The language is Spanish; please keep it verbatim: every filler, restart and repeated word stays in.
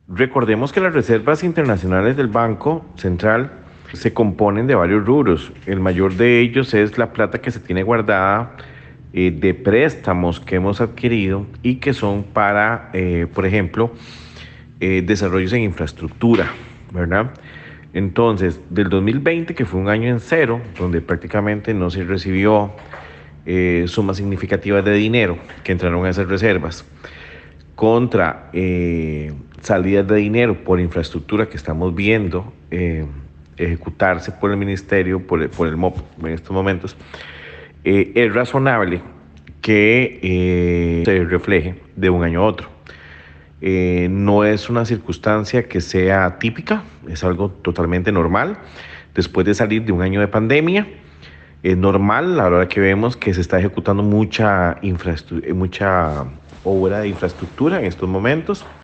Recordemos que las reservas internacionales del Banco Central se componen de varios rubros. El mayor de ellos es la plata que se tiene guardada eh, de préstamos que hemos adquirido y que son para, eh, por ejemplo, eh, desarrollos en infraestructura, ¿verdad? Entonces, del dos mil veinte, que fue un año en cero, donde prácticamente no se recibió eh, sumas significativas de dinero que entraron a esas reservas, contra eh, salidas de dinero por infraestructura que estamos viendo eh, ejecutarse por el ministerio, por el, por el M O P en estos momentos, eh, es razonable que eh, se refleje de un año a otro. Eh, no es una circunstancia que sea típica, es algo totalmente normal. Después de salir de un año de pandemia, es normal a la hora que vemos que se está ejecutando mucha, mucha obra de infraestructura en estos momentos.